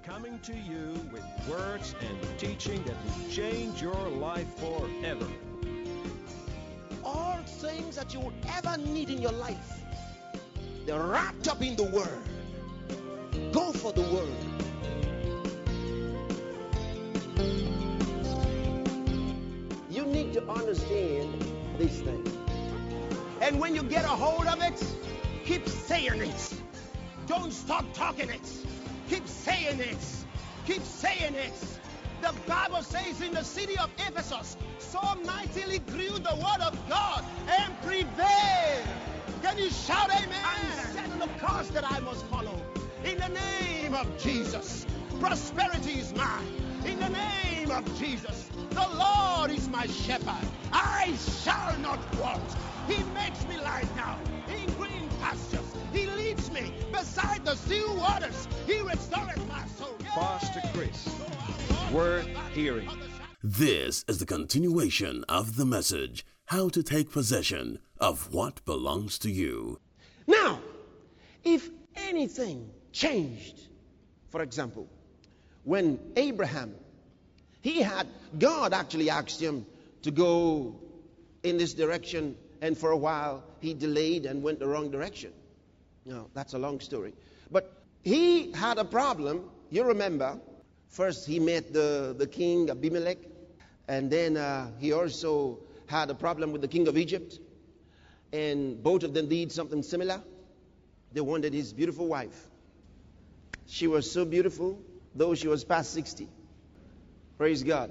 coming to you with words and teaching that will change your life forever. All things that you will ever need in your life, they're wrapped up in the Word. Go for the Word. You need to understand these things. And when you get a hold of it, keep saying it. Don't stop talking it. Keep saying it. Keep saying it. The Bible says in the city of Ephesus, so mightily grew the word of God and prevailed. Can you shout amen? I'm setting the course that I must follow. In the name of Jesus, prosperity is mine. In the name of Jesus, the Lord is my shepherd. I shall not want. He makes me lie down in green pastures. He leads me beside the still waters. He restoreth my soul. Pastor Chris, worth hearing. This is the continuation of the message, How to Take Possession of What Belongs to You. Now, if anything changed, for example, when Abraham, God actually asked him to go in this direction, and for a while he delayed and went the wrong direction. No, that's a long story. But he had a problem. You remember, first he met the king Abimelech, and then he also had a problem with the king of Egypt. And both of them did something similar. They wanted his beautiful wife. She was so beautiful, though she was past 60. Praise God.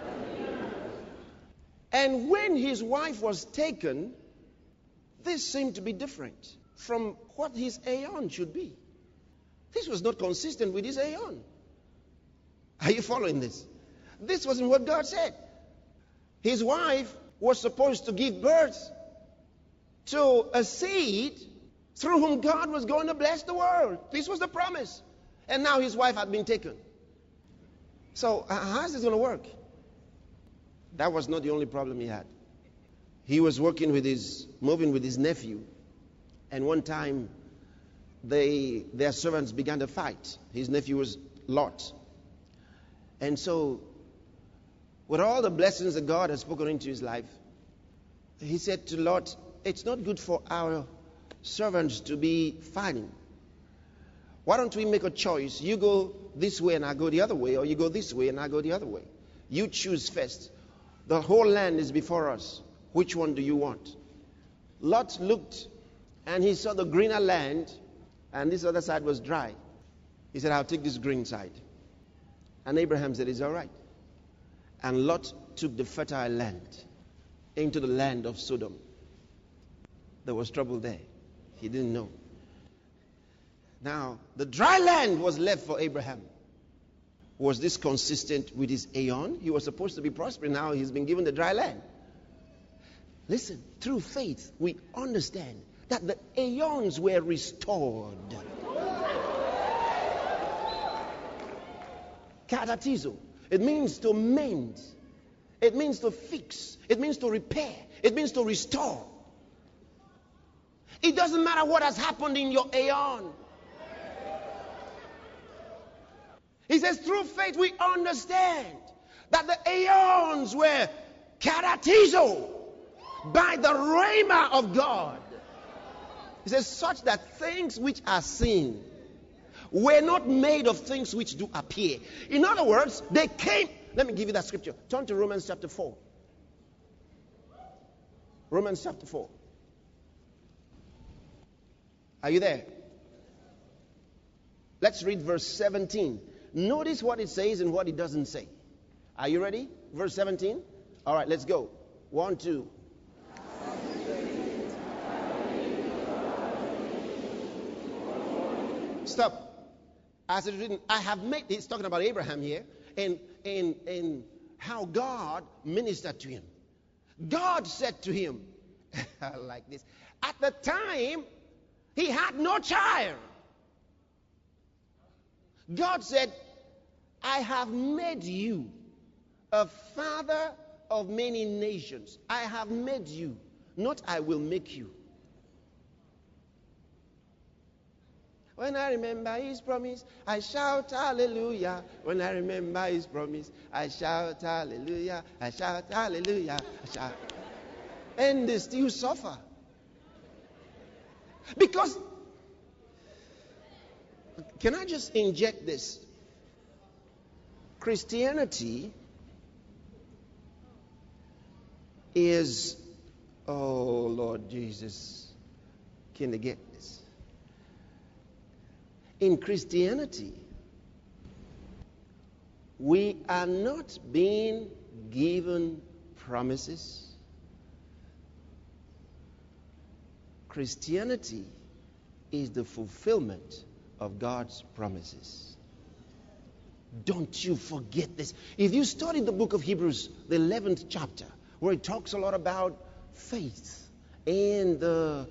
And when his wife was taken, this seemed to be different from what his aeon should be. This was not consistent with his aeon. Are you following this? This wasn't what God said. His wife was supposed to give birth to a seed through whom God was going to bless the world. This was the promise. And now his wife had been taken. So how is this going to work? That was not the only problem he had. He was moving with his nephew. And one time, their servants began to fight. His nephew was Lot. And so, with all the blessings that God has spoken into his life, he said to Lot, it's not good for our servants to be fighting. Why don't we make a choice? You go this way and I go the other way, or you go this way and I go the other way. You choose first. The whole land is before us. Which one do you want? Lot looked and he saw the greener land, and this other side was dry. He said, I'll take this green side. And Abraham said, it's all right. And Lot took the fertile land into the land of Sodom. There was trouble there. He didn't know. Now, the dry land was left for Abraham. Was this consistent with his aeon? He was supposed to be prospering. Now he's been given the dry land. Listen, through faith, we understand that the aeons were restored. Katatizo. It means to mend. It means to fix. It means to repair. It means to restore. It doesn't matter what has happened in your aeon. He says, through faith we understand that the aeons were karatizo by the rhema of God. He says, such that things which are seen were not made of things which do appear. In other words, they came. Let me give you that scripture. Turn to Romans chapter 4. Romans chapter 4. Are you there? Let's read verse 17. Notice what it says and what it doesn't say. Are you ready? Verse 17. All right, let's go. 1, 2. Stop. As it is written, I have made, he's talking about Abraham here, and how God ministered to him. God said to him, like this, at the time, he had no child. God said, I have made you a father of many nations. I have made you, not I will make you. When I remember his promise, I shout hallelujah. When I remember his promise, I shout hallelujah. I shout hallelujah. I shout. And they still suffer. Because, can I just inject this? Christianity is, oh Lord Jesus, can they get this? In Christianity, we are not being given promises. Christianity is the fulfillment of God's promises. Don't you forget this. If you study the book of Hebrews, the 11th chapter, where it talks a lot about faith and the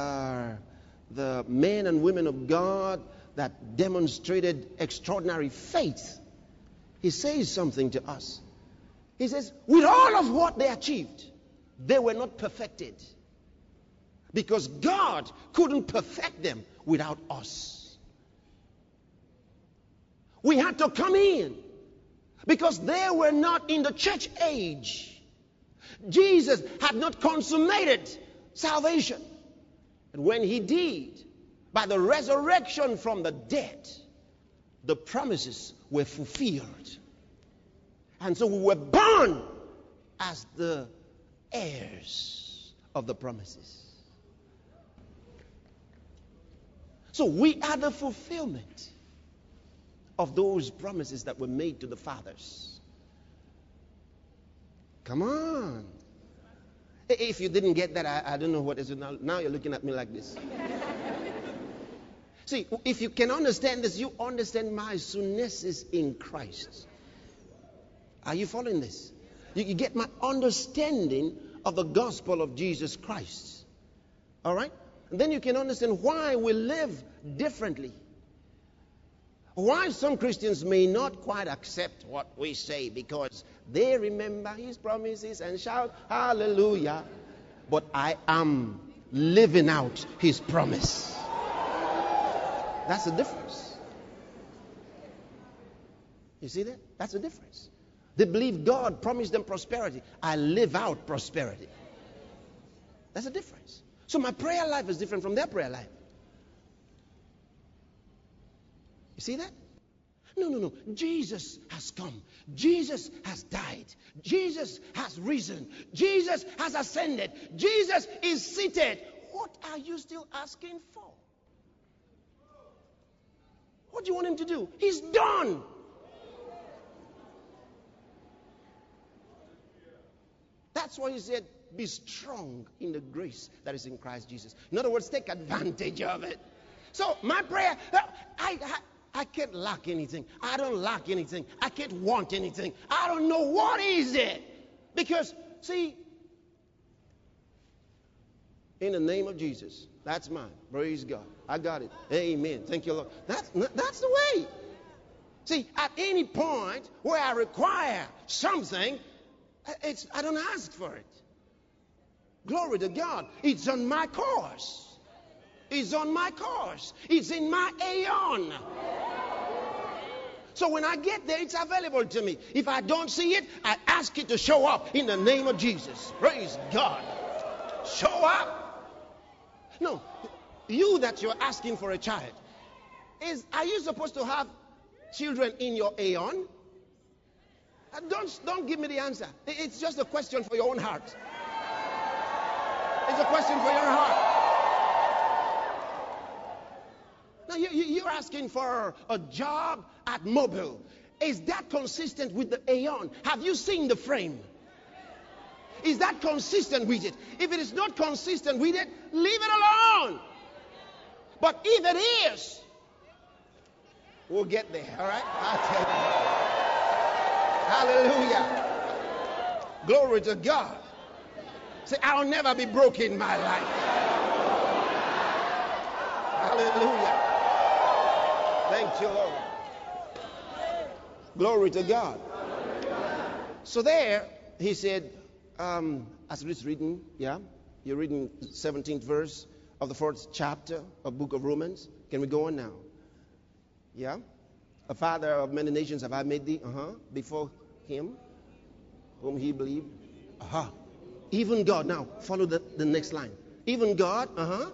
men and women of God that demonstrated extraordinary faith, he says something to us. He says, with all of what they achieved, they were not perfected. Because God couldn't perfect them without us. We had to come in because they were not in the church age. Jesus had not consummated salvation. And when he did, by the resurrection from the dead, the promises were fulfilled. And so we were born as the heirs of the promises. So we are the fulfillment of those promises that were made to the fathers. Come on. If you didn't get that, I don't know what is it now. Now you're looking at me like this. See, if you can understand this, you understand my sunesis in Christ. Are you following this? You get my understanding of the gospel of Jesus Christ. All right? And then you can understand why we live differently. Why some Christians may not quite accept what we say because they remember his promises and shout hallelujah. But I am living out his promise. That's the difference. You see that? That's the difference. They believe God promised them prosperity. I live out prosperity. That's the difference. So my prayer life is different from their prayer life. You see that? No. Jesus has come. Jesus has died. Jesus has risen. Jesus has ascended. Jesus is seated. What are you still asking for? What do you want him to do? He's done. That's why he said, be strong in the grace that is in Christ Jesus. In other words, take advantage of it. So my prayer, I can't lack anything. I don't lack anything. I can't want anything. I don't know what is it. Because, see, in the name of Jesus, that's mine. Praise God. I got it. Amen. Thank you, Lord. That's the way. See, at any point where I require something, I don't ask for it. Glory to God. It's on my course. It's on my course. It's in my aeon. So when I get there, it's available to me. If I don't see it, I ask it to show up in the name of Jesus. Praise God. Show up. No, you that you're asking for a child, are you supposed to have children in your aeon? Don't give me the answer. It's just a question for your own heart. It's a question for your heart. Now you're asking for a job at Mobile. Is that consistent with the aeon? Have you seen the frame? Is that consistent with it? If it is not consistent with it, leave it alone. But if it is, we'll get there. All right? I'll tell you. Hallelujah. Glory to God. Say, I'll never be broke in my life. Hallelujah. Thank you, Lord. Glory to God. So there, he said, as it's written, yeah, you're reading 17th verse of the 4th chapter of book of Romans. Can we go on now? Yeah? A father of many nations have I made thee, before him, whom he believed. Even God. Now, follow the next line. Even God,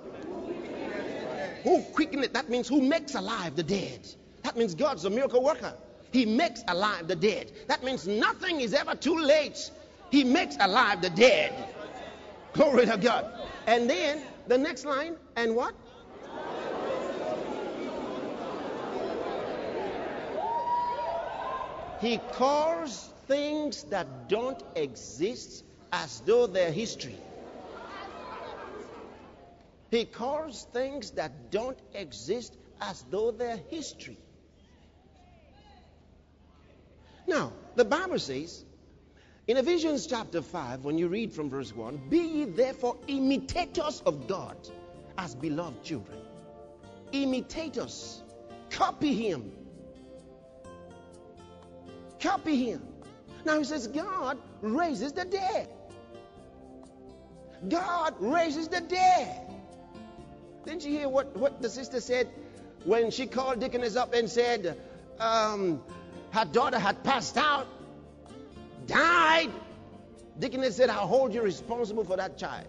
who quickeneth, that means who makes alive the dead. That means God's a miracle worker. He makes alive the dead. That means nothing is ever too late. He makes alive the dead. Glory to God. And then the next line, and what? He calls things that don't exist as though they're history. He calls things that don't exist as though they're history. Now, the Bible says, in Ephesians chapter 5, when you read from verse 1, be ye therefore imitators of God as beloved children. Imitators. Copy him. Copy him. Now he says, God raises the dead. God raises the dead. Didn't you hear what the sister said when she called Deaconess up and said her daughter had passed out, died? Deaconess said, I'll hold you responsible for that child.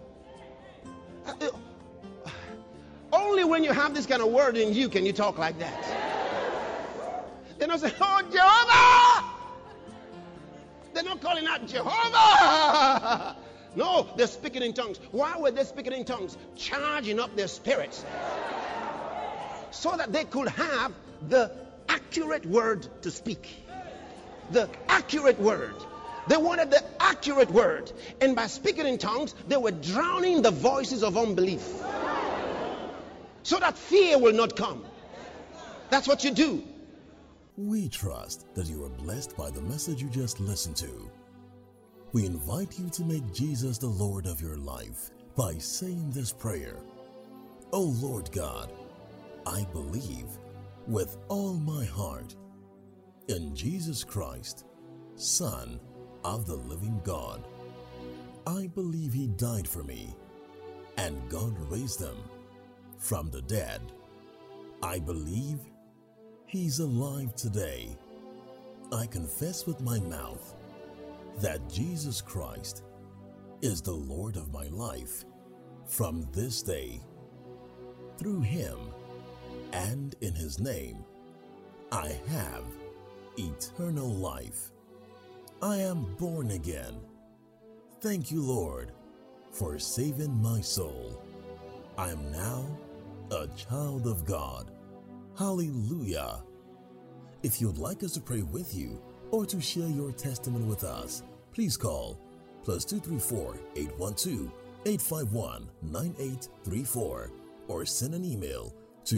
Only when you have this kind of word in you can you talk like that. They don't say, oh, Jehovah! They're not calling out Jehovah! No, they're speaking in tongues. Why were they speaking in tongues? Charging up their spirits so that they could have the accurate word to speak. The accurate word. They wanted the accurate word. And by speaking in tongues, they were drowning the voices of unbelief so that fear will not come. That's what you do. We trust that you are blessed by the message you just listened to. We invite you to make Jesus the Lord of your life by saying this prayer. Oh Lord God, I believe with all my heart in Jesus Christ, Son of the living God. I believe he died for me and God raised him from the dead. I believe he's alive today. I confess with my mouth that Jesus Christ is the Lord of my life from this day. Through him and in his name, I have eternal life. I am born again. Thank you, Lord, for saving my soul. I am now a child of God. Hallelujah. If you'd like us to pray with you or to share your testimony with us, please call +234 812 851 9834 or send an email to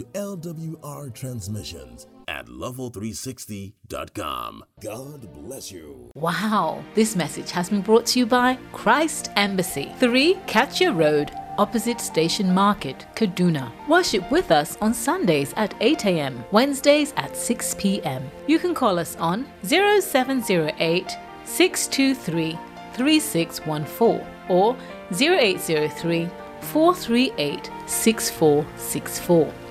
lwrtransmissions@level360.com. God bless you. Wow, this message has been brought to you by Christ Embassy, 3 Katya Road, opposite Station Market, Kaduna. Worship with us on Sundays at 8 a.m., Wednesdays at 6 p.m. You can call us on 0708 623 3614 or 0803 438 6464.